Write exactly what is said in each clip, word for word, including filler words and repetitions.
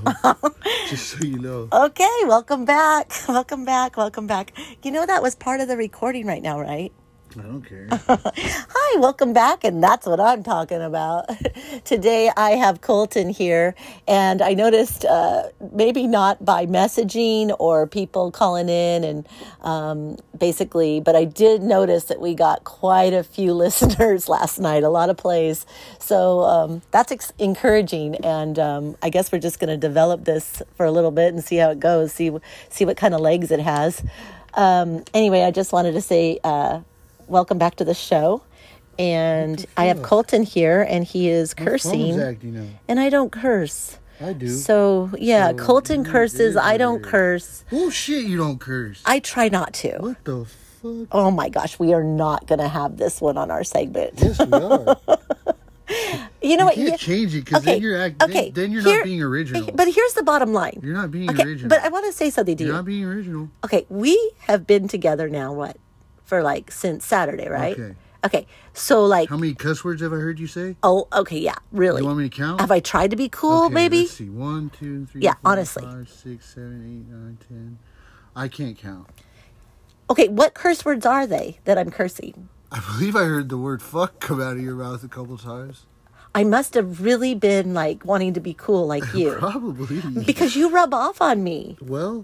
Just so you know. Okay, welcome back. Welcome back. Welcome back. You know that was part of the recording right now, right? I don't care. Hi, welcome back, and that's what I'm talking about. Today I have Colton here, and I noticed uh, maybe not by messaging or people calling in, and um, basically, but I did notice that we got quite a few listeners last night, a lot of plays. So um, that's ex- encouraging, and um, I guess we're just going to develop this for a little bit and see how it goes, see see what kind of legs it has. Um, anyway, I just wanted to say. Uh, Welcome back to the show, and I have Colton here, and he is My cursing, phone's acting up. and I don't curse. I do. So yeah, So, Colton you curses. did I don't it. curse. Bullshit, you don't curse. I try not to. What the fuck? Oh my gosh, we are not going to have this one on our segment. Yes, we are. You know You what? can't Yeah, change it because okay, then you're act- okay, then, then you're here- not being original. But here's the bottom line. You're not being Okay, original. but I want to say something to you're you. not being original. Okay, we have been together now, what, for like since Saturday, right? Okay. Okay, so like, How many cuss words have I heard you say? oh, okay, yeah, really. You want me to count? Have I tried to be cool, Okay, maybe? Let's see. One, two, three, Yeah, four, honestly. five, six, seven, eight, nine, ten. I can't count. Okay, what curse words are they that I'm cursing? I believe I heard the word fuck come out of your mouth a couple times. I must have really been like wanting to be cool like you. Probably. Because you rub off on me. Well,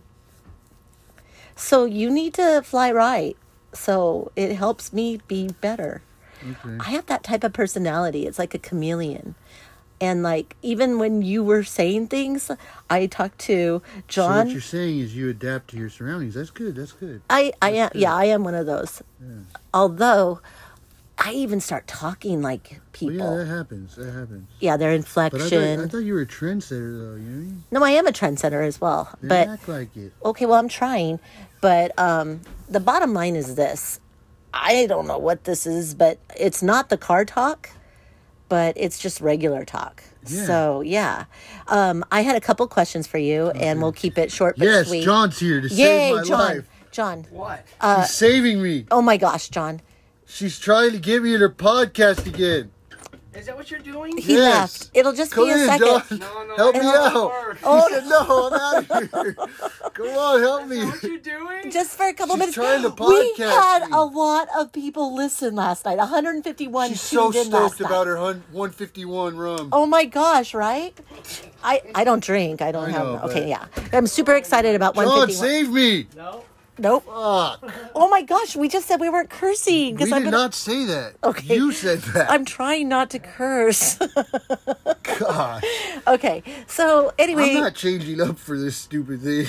So you need to fly right. So it helps me be better. okay. I have that type of personality. It's like a chameleon. And like even when you were saying things, I talked to So John. what you're saying is you adapt to your surroundings. That's good. That's good. I, I am, good. yeah, I am one of those. Yeah. Although I even start talking like people. Well, yeah, that happens. That happens. Yeah, their But I inflection. thought, I thought you were a trendsetter, though. You know what I mean? No, I am a trendsetter as well. They But act like it. okay, well, I'm trying. But um, the bottom line is this. I don't know what this is, but it's not the car talk, but it's just regular talk. Yeah. So, yeah. Um, I had a couple questions for you, and we'll keep it short but Yes, sweet. John's here to Yay, save my John. life. John. What? She's saving me. Oh, my gosh, John. She's trying to get me in her podcast again. Is that what you're doing? He Yes. left. It'll just Come be a in, second. John. No, no, Help that me doesn't out. work. Oh, He said, no, I'm out of here. Come on, help me. What you doing? Just for a couple She's minutes. trying to We podcast had me. a lot of people listen last night. one hundred fifty-one She's so tuned in last stoked night. about her hun- one fifty-one rum. Oh my gosh, right? I, I don't drink. I don't I have. know, okay, but- yeah. I'm super excited about John, one fifty-one. save me. No. Nope. Fuck. Oh my gosh, we just said we weren't cursing. We Because did I'm gonna, not say that. Okay. You said that. I'm trying not to curse. Gosh. Okay, so anyway, I'm not changing up for this stupid thing.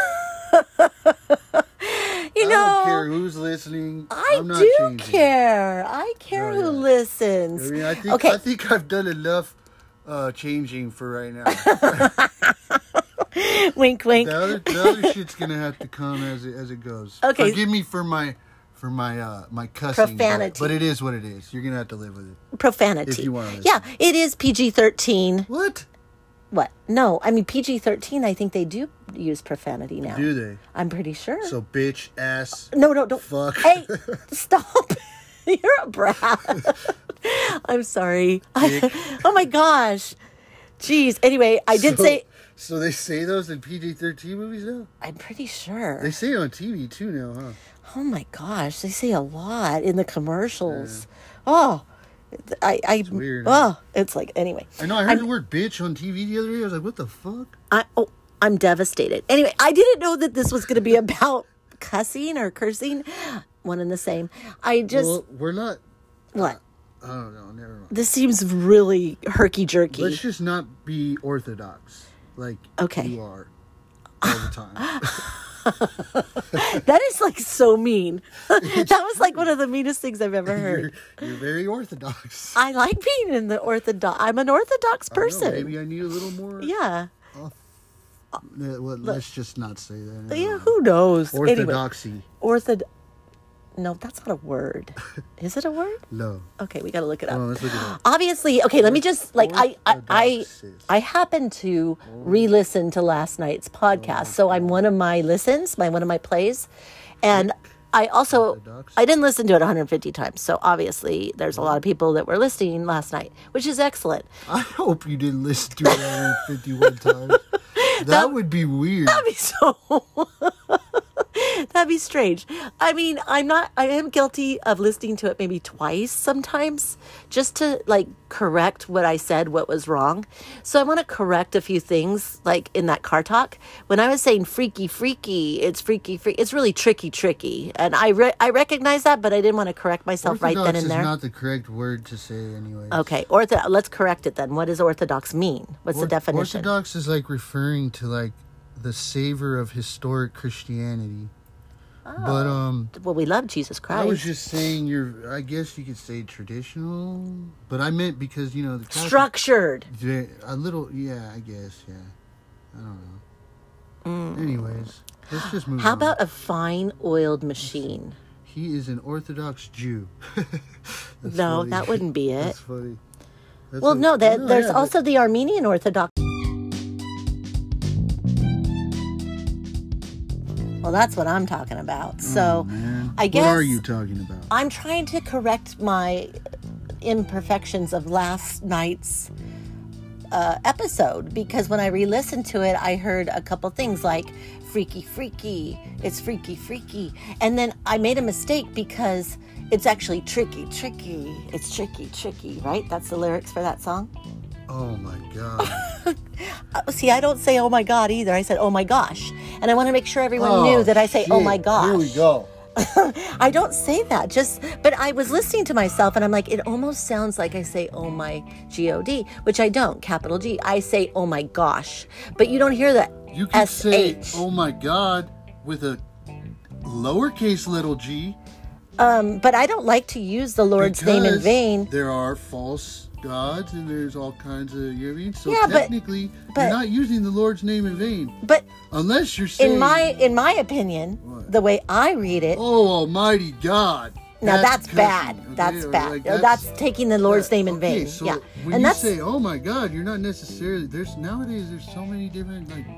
you I know, don't care who's listening. I I'm not do changing. care. I care Oh, who yeah. listens. I mean, I think okay, I think I've done enough uh, changing for right now. wink, wink. The other, the other shit's gonna have to come as it as it goes. Okay. Forgive me for my for my uh my cussing. but- Profanity. But, it is what it is. You're gonna have to live with it. Profanity. If you wanna listen. Yeah, it is P G thirteen. What? What? No, I mean P G thirteen. I think they do use profanity now. Do they? I'm pretty sure. So bitch, ass. No, no, don't. Fuck. Hey, stop. You're a brat. I'm sorry. Dick. Oh my gosh. Jeez. Anyway, I did So- say. So they say those in P G thirteen movies now? I'm pretty sure. They say it on T V too now, huh? Oh my gosh. They say a lot in the commercials. Oh. I. I it's weird, Oh, huh? it's like, anyway. I know. I heard I'm- the word bitch on T V the other day. I was like, what the fuck? I, oh, I'm devastated. Anyway, I didn't know that this was going to be about cussing or cursing. One and the same. I just. Well, we're not. what? I don't know. Never mind. This seems really herky jerky. Let's just not be orthodox like Okay. you are all the time. That is like so mean. That was like one of the meanest things I've ever you're, heard. you're very orthodox. I like being in the orthodox. I'm an orthodox I know, person. maybe I need a little more. Yeah. Uh, well, let's just not say that. Never Yeah. mind. Who knows? Orthodoxy. Anyway, orthod. No, that's not a word. Is it a word? No. Okay, we got to look it Hold on, up. let's look it up. Obviously, okay. Let me just like I I I, Orthodoxis. I happened to re-listen to last night's podcast, so I'm one of my listens, my one of my plays, and I also Orthodox. I didn't listen to it one hundred fifty times. So obviously, there's a lot of people that were listening last night, which is excellent. I hope you didn't listen to it one hundred fifty-one times. That would be weird. That'd be so. That'd be strange. I mean, I'm not, I am guilty of listening to it maybe twice sometimes just to like correct what I said, what was wrong. So I want to correct a few things like in that car talk. When I was saying freaky, freaky, it's freaky, freaky. It's really tricky, tricky. And I re- I recognize that, but I didn't want to correct myself Orthodox right then and there. is not the correct word to say anyway. Okay. Ortho- let's correct it then. What does orthodox mean? What's the definition? Orthodox is like referring to like the savor of historic Christianity. Oh. But um Well, we love Jesus Christ. I was just saying you're I guess you could say traditional, but I meant because you know the Catholic, structured. a little yeah, I guess, yeah. I don't know. Mm. Anyways, let's just move How on. about a fine oiled machine? He is an Orthodox Jew. That's No, funny. that wouldn't be it. That's funny. That's Well, a- no, that, no, there's yeah, also the Armenian Orthodox. Well, that's what I'm talking about. So, Oh, man. I guess What are you talking about? I'm trying to correct my imperfections of last night's uh, episode because when I re-listened to it, I heard a couple things like freaky, freaky, it's freaky, freaky. And then I made a mistake because it's actually tricky, tricky, it's tricky, tricky, right? That's the lyrics for that song. Oh my god. Uh, See, I don't say, oh my God, either. I said, oh my gosh. And I want to make sure everyone Oh, knew that I say, oh shit. my gosh. Here we go. I don't say that, just, but I was listening to myself and I'm like, it almost sounds like I say, oh my G O D, which I don't, capital G. I say, oh my gosh. But you don't hear the You can S H. say, oh my god, with a lowercase little g. Um, but I don't like to use the Lord's name in because vain. There are false gods and there's all kinds of, you know what I mean? So Yeah, but- technically, but- you're not using the Lord's name in vain. But Unless you're saying, in my in my opinion, What? the way I read it, oh almighty God. now that's, cussing, bad. okay? That's Or bad. like, that's, taking the Lord's yeah, name in okay, vain. So Yeah, when and you that's say, oh my God, you're not necessarily, there's nowadays, there's so many different like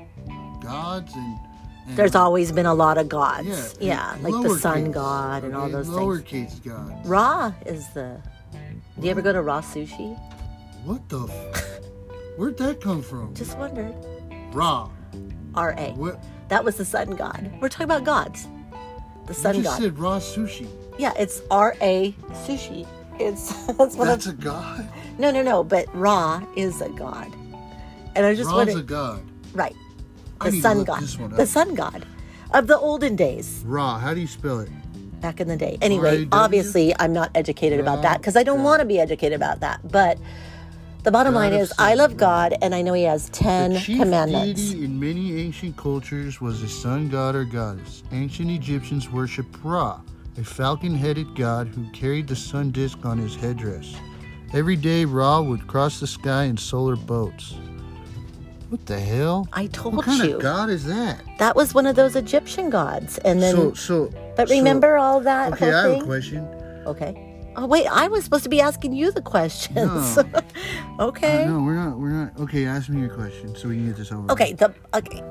gods and, and there's always been a lot of gods. Yeah, Yeah, and like the sun lowercase, god and all okay, those things. lowercase gods. Raw is the. Do you ever go to Raw Sushi? What the? F- Where'd that come from? Just wondered. Raw. R A. What? That was the sun god. We're talking about gods. The sun You just god. said raw sushi. Yeah, it's R A Sushi. It's that's what That's I'm, a god. No, no, no. But Ra is a god, and I just Ra's wanted a god. right. I The need to sun look god. this one The up. sun god of the olden days, Raw. How do you spell it? back in the day. Anyway, R A W? obviously, I'm not educated about that because I don't God. want to be educated about that. But the bottom God line of is, I love sun. God, and I know He has ten The chief commandments. deity in many ancient cultures was a sun god or goddess. Ancient Egyptians worshipped Ra, a falcon-headed god who carried the sun disk on his headdress. Every day, Ra would cross the sky in solar boats. What the hell? I told What kind you. of god is that? That was one of those Egyptian gods, and then. so, so. but so- remember all that Okay, whole I have thing? a question. Okay. Oh wait, I was supposed to be asking you the questions. No. Okay. Uh, no, we're not. We're not. Okay, ask me your question so we can get this over. Okay. The okay.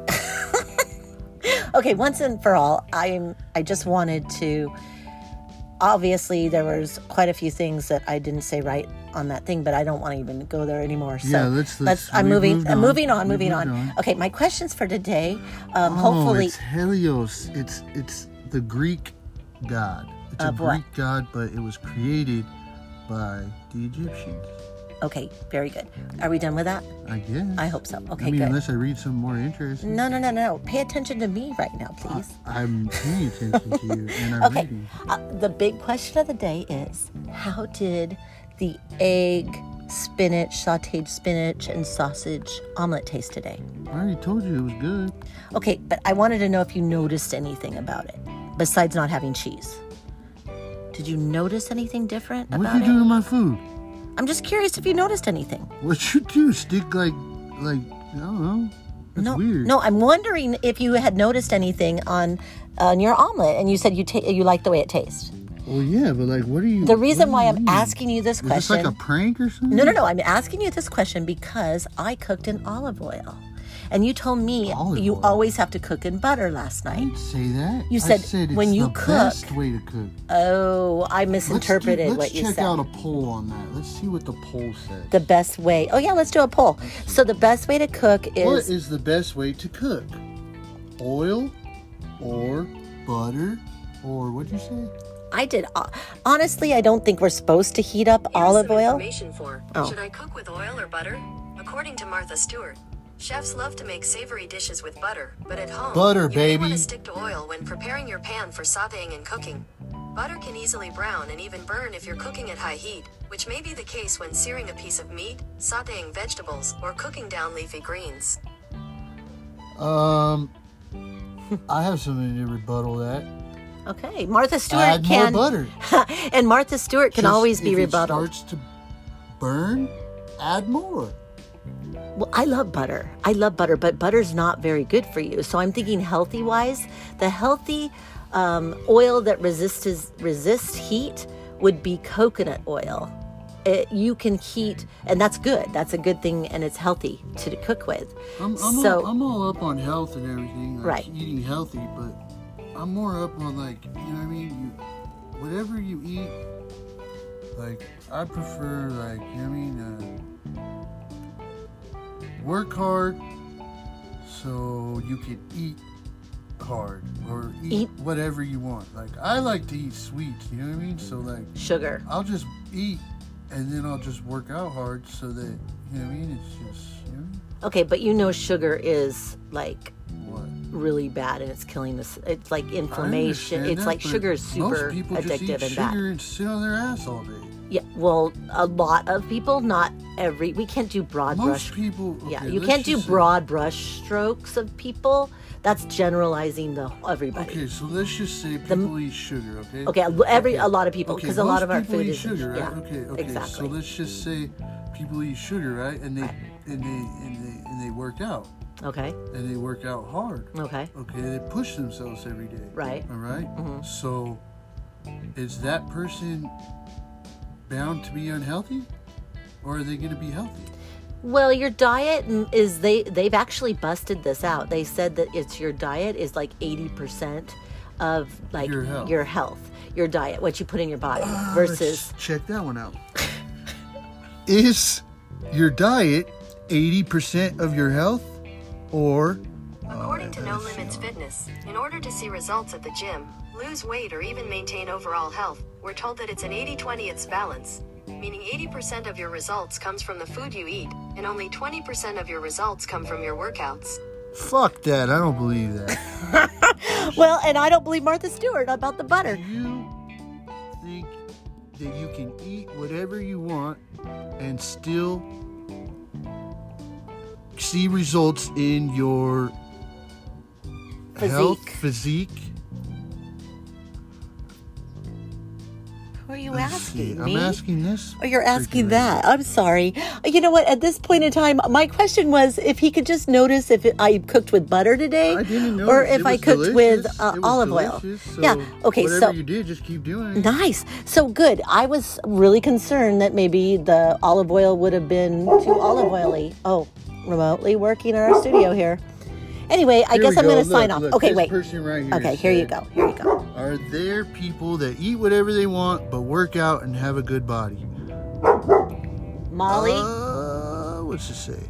Okay. Once and for all, I'm. I just wanted to. Obviously, there was quite a few things that I didn't say right on that thing, but I don't want to even go there anymore. So Yeah, let's- let's- I'm we've moving. moved I'm on. moving on. We've Moving moved on. on. Okay. My questions for today. Um, Oh, hopefully. it's Helios. It's it's the Greek god. It's Of a what? Greek god, but it was created by the Egyptians. Okay. Very good. Are we done with that? I guess. I hope so. Okay. I mean, good. unless I read something more interesting. No, no, no, no. Pay attention to me right now, please. I'm paying attention to you, and I'm Okay. reading. Uh, the big question of the day is, how did the egg, spinach, sautéed spinach, and sausage omelet taste today? I already told you it was good. Okay, but I wanted to know if you noticed anything about it, besides not having cheese. Did you notice anything different What'd about you do it? to my food? I'm just curious if you noticed anything. What'd you do? Stick like, like I don't know. That's no, weird. no, I'm wondering if you had noticed anything on on your omelet, and you said you ta- you like the way it tastes. Well, yeah, but like, what are you? The reason what do why you I'm mean? asking you this Is this question. like a prank or something? No, no, no. I'm asking you this question because I cooked in olive oil. And you told me Olive you oil. always have to cook in butter last I night. didn't say that. You I said said it's when you the cook- best way to cook. Oh, I misinterpreted let's do, let's what you check said. out a poll on that. Let's see what the poll says. The best way. Oh, yeah, let's do a poll. So the best way to cook is... What is the best way to cook? Oil or butter or what'd you say? I did. uh, Honestly, I don't think we're supposed to heat up Here's olive some oil. information for. Oh. Should I cook with oil or butter? According to Martha Stewart, chefs love to make savory dishes with butter, but at home, Butter, you may want baby. to stick to oil when preparing your pan for sautéing and cooking. Butter can easily brown and even burn if you're cooking at high heat, which may be the case when searing a piece of meat, sautéing vegetables, or cooking down leafy greens. Um, I have something to rebuttal that. Okay, Martha Stewart Add can... more butter. and Martha Stewart can Just always be if rebutted. It starts to burn, add more. Well, I love butter. I love butter, but butter's not very good for you. So I'm thinking healthy-wise, the healthy um, oil that resists resists heat would be coconut oil. It, you can heat, and that's good. That's a good thing, and it's healthy to cook with. I'm, I'm, so, all, I'm all up on health and everything, like Right. eating healthy, but I'm more up on like, you know what I mean? You, whatever you eat, like I prefer like, you know what I mean? Uh, work hard so you can eat hard or eat, Eat- whatever you want. Like I like to eat sweets, you know what I mean? So like sugar. I'll just eat and then I'll just work out hard so that, you know what I mean? It's just, you know Okay, but you know sugar is like what? really bad, and it's killing us. It's like inflammation. I It's understand like that, sugar but is super most people just eat addictive and bad. sugar and sit on their ass all day. Yeah, well, a lot of people, not every. We can't do broad Most brush. people. Okay, yeah, you let's can't do just say- broad brush strokes of people. That's generalizing the everybody. Okay, so let's just say people eat sugar. Okay. Okay, every Okay. a lot of people, Okay, because a lot most of our people food eat is sugar, right? yeah, Okay, okay. exactly. So let's just say people eat sugar, right? And they Right. and they and they and they work out Okay, and they work out hard. okay, Okay, they push themselves every day. right. All right? Mhm. So, is that person bound to be unhealthy, or are they going to be healthy? Well, your diet is they they've actually busted this out. They said that it's your diet is like eighty percent of like Your health. your health, your diet, what you put in your body Uh, versus Let's check that one out. Is your diet eighty percent of your health, or According to No Limits Fitness, in order to see results at the gym, lose weight, or even maintain overall health, we're told that it's an eighty twenty it's balance. Meaning eighty percent of your results comes from the food you eat, and only twenty percent of your results come from your workouts. fuck that? I don't believe that. well, and I don't believe Martha Stewart about the Do butter. you think that you can eat whatever you want and still see results in your health, Physique. physique? Who are you Let's asking see. me? I'm asking this. Oh, you're asking freaking that. I'm sorry. You know what? At this point in time, my question was if he could just notice if it, I cooked with butter today, I didn't know. or if I cooked with uh, it was olive oil. delicious, so yeah. Okay. Whatever So you did, just keep doing it. nice. So good. I was really concerned that maybe the olive oil would have been too olive oily. Oh, remotely working in our studio here. Anyway, I Here guess we I'm go. going to sign Look, off. look, Okay, this wait. person right here Okay, here you said, go. Here you go. Are there people that eat whatever they want but work out and have a good body? Molly. Uh, what's it say?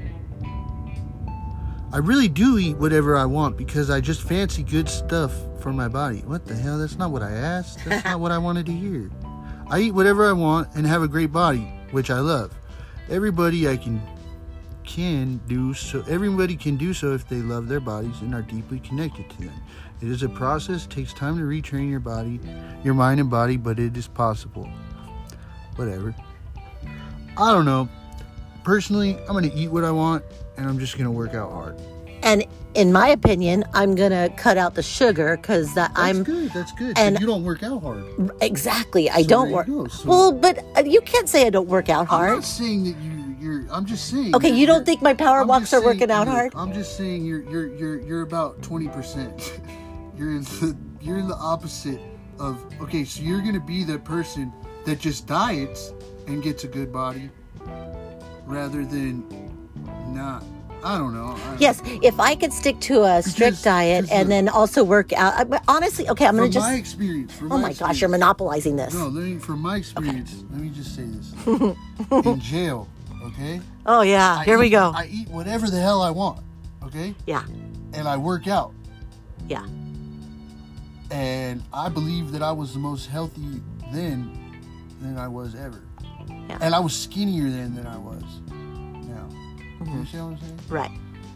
I really do eat whatever I want because I just fancy good stuff for my body. What the hell? That's not what I asked. That's not what I wanted to hear. I eat whatever I want and have a great body, which I love. Everybody I can can do so. Everybody can do so if they love their bodies and are deeply connected to them. It is a process. It takes time to retrain your body, your mind and body, but it is possible. Whatever. I don't know. Personally, I'm going to eat what I want, and I'm just going to work out hard. And in my opinion, I'm going to cut out the sugar because that That's I'm good. That's good. and- So you don't work out hard. exactly. I So don't there work. you go. So- Well, but uh, you can't say I don't work out I'm hard. not saying that you. You're. I'm just saying. Okay, that you don't you're- think my power I'm walks just are saying working out you're- hard? I'm just saying you're. You're. You're. You're about twenty percent. You're in the. You're in the opposite of. Okay, so you're gonna be the person that just diets and gets a good body, rather than not I don't know. I don't Yes, know. if I could stick to a strict Because- diet because and look- then also work out. I- but honestly, okay, I'm going From to just. my experience. From Oh my my experience, gosh, you're monopolizing this. No, let me, from my experience, let me just say this. In jail, okay? Oh, yeah, I here we eat- go. I eat whatever the hell I want, okay? Yeah, And I work out. yeah. And I believe that I was the most healthy then than I was ever. Yeah. And I was skinnier then than I was now. You understand what I'm saying? Right.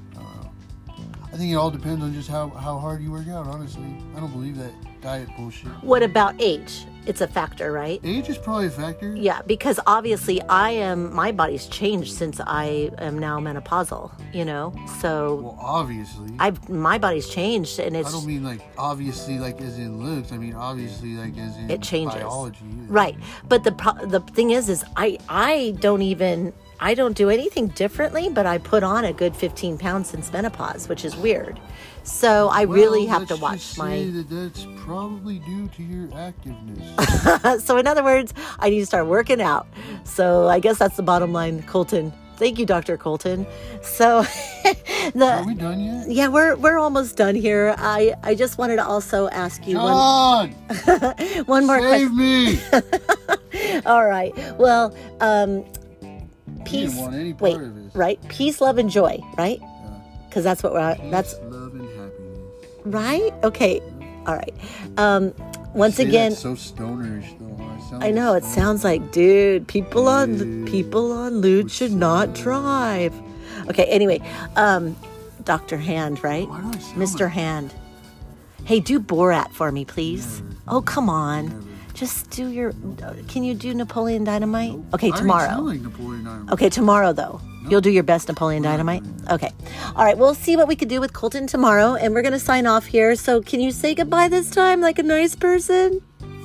I think it all depends on just how, how hard you work out, honestly. I don't believe that diet bullshit. What about age? It's a factor, right? Age is probably a factor. Yeah, because obviously I am, my body's changed since I am now menopausal, you know? So Well, obviously. I've, my body's changed and I it's, don't mean like obviously like as in looks. I mean obviously like as in it changes. biology. Right. But the pro- the thing is, is I, I don't even, I don't do anything differently, but I put on a good fifteen pounds since menopause, which is weird. So I Well, really have to let's watch just my... say that that's probably due to your activeness. So in other words, I need to start working out. So I guess that's the bottom line, Colton. Thank you, Doctor Colton. So the Are we done yet? yeah, we're we're almost done here. I I just wanted to also ask you one John, one more save question. me! All right. Well, um, peace. didn't want any part wait, of this. right? Peace, love, and joy, right? Because that's what we're. That's Peace, love, and happiness. right. Okay. All right. Um, once Say that again. so stonerish though. I, sound I know like it stoner. sounds like, dude, people on Dude. people on loot should not drive. Okay, anyway, um, Doctor Hand, right? Why do I sound Mister like- Hand. Hey, do Borat for me, please. Never. Oh, come on. Never. Just do your. Can you do Napoleon Dynamite? Okay, I already tomorrow. sound like Napoleon Dynamite. Okay, tomorrow though. You'll do your best Napoleon Dynamite? Okay. All right, we'll see what we can do with Colton tomorrow, and we're going to sign off here. So, can you say goodbye this time like a nice person?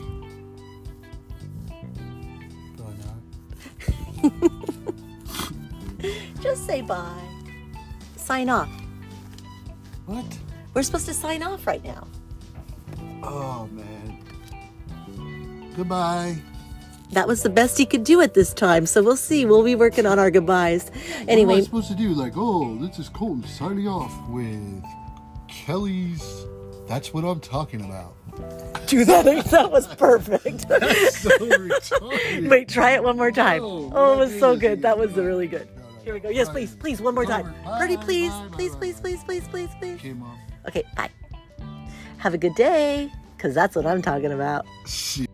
Do I not? Just say bye. Sign off. What? We're supposed to sign off right now. Oh man. Goodbye. That was the best he could do at this time, so we'll see. We'll be working on our goodbyes. What am Anyway, I supposed to do? Like, oh, this is Colton signing off with Kelly's. That's what I'm talking about. do that. That was perfect. So retarded. Wait, try it one more time. No, Oh, it was so not good. really. That was really good. No, no. Here we go. Yes, Bye. please, please, one more time. Bye, Pretty, bye, please, bye, please, bye, please, bye. please, please, please, please. Okay, Mom. Okay, bye. Have a good day, because that's what I'm talking about. Shit.